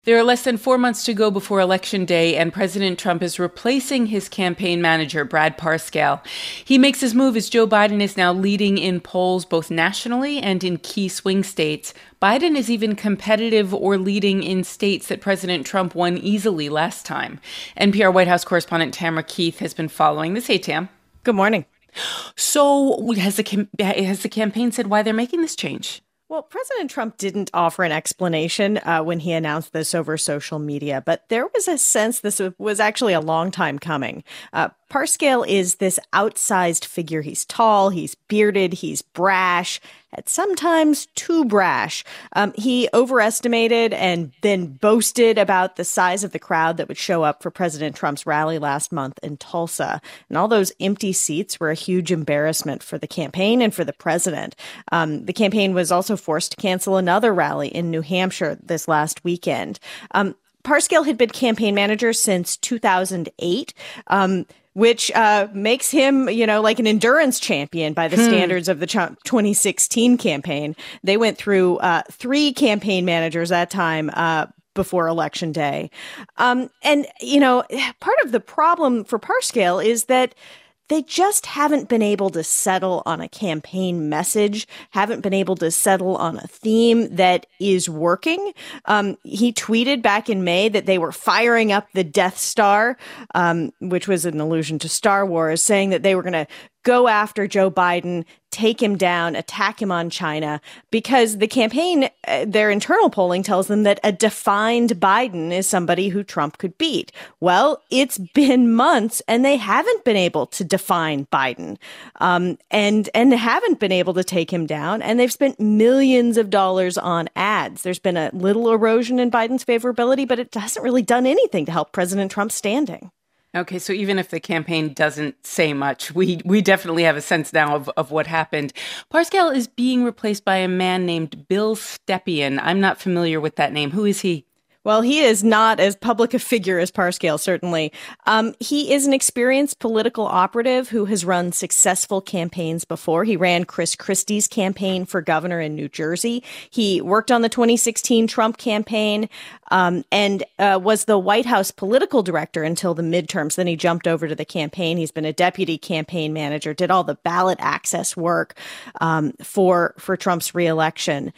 There are less than 4 months to go before Election Day, and President Trump is replacing his campaign manager, Brad Parscale. He makes his move as Joe Biden is now leading in polls both nationally and in key swing states. Biden is even competitive or leading in states that President Trump won easily last time. NPR White House correspondent Tamara Keith has been following this. Hey, Tam. Good morning. So has the campaign said why they're making this change? Well, President Trump didn't offer an explanation when he announced this over social media, but there was a sense this was actually a long time coming. Parscale is this outsized figure. He's tall, he's bearded, he's brash, and sometimes too brash. He overestimated and then boasted about the size of the crowd that would show up for President Trump's rally last month in Tulsa. And all those empty seats were a huge embarrassment for the campaign and for the president. The campaign was also forced to cancel another rally in New Hampshire this last weekend. Parscale had been campaign manager since 2008. Which makes him, like an endurance champion by the standards of the 2016 campaign. They went through 3 campaign managers that time before Election Day. Part of the problem for Parscale is that they just haven't been able to settle on a campaign message, haven't been able to settle on a theme that is working. He tweeted back in May that they were firing up the Death Star, which was an allusion to Star Wars, saying that they were going to go after Joe Biden, take him down, attack him on China, because the campaign, their internal polling tells them that a defined Biden is somebody who Trump could beat. Well, it's been months and they haven't been able to define Biden, and haven't been able to take him down. And they've spent millions of dollars on ads. There's been a little erosion in Biden's favorability, but it hasn't really done anything to help President Trump's standing. Okay, so even if the campaign doesn't say much, we definitely have a sense now of what happened. Parscale is being replaced by a man named Bill Stepien. I'm not familiar with that name. Who is he? Well, he is not as public a figure as Parscale, certainly. He is an experienced political operative who has run successful campaigns before. He ran Chris Christie's campaign for governor in New Jersey. He worked on the 2016 Trump campaign and was the White House political director until the midterms. Then he jumped over to the campaign. He's been a deputy campaign manager, did all the ballot access work for Trump's reelection.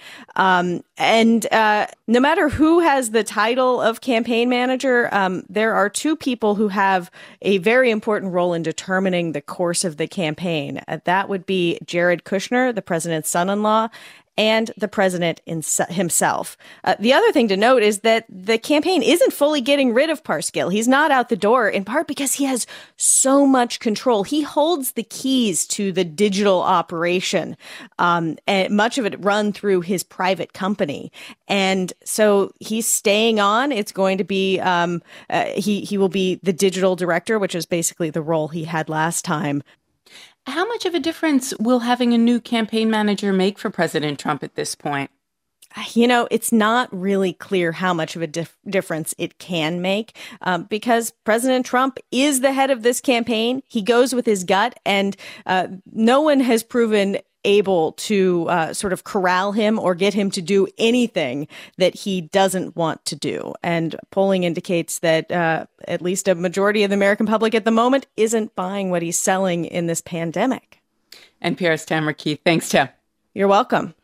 And no matter who has the title of campaign manager, there are 2 people who have a very important role in determining the course of the campaign. That would be Jared Kushner, the president's son-in-law, and the president himself. The other thing to note is that the campaign isn't fully getting rid of Parscale. He's not out the door, in part because he has so much control. He holds the keys to the digital operation, and much of it run through his private company. And so he's staying on. It's going to be, he will be the digital director, which is basically the role he had last time. How much of a difference will having a new campaign manager make for President Trump at this point? It's not really clear how much of a difference it can make because President Trump is the head of this campaign. He goes with his gut, and no one has proven able to sort of corral him or get him to do anything that he doesn't want to do. And polling indicates that at least a majority of the American public at the moment isn't buying what he's selling in this pandemic. NPR's Tamara Keith. Thanks, Tam. You're welcome.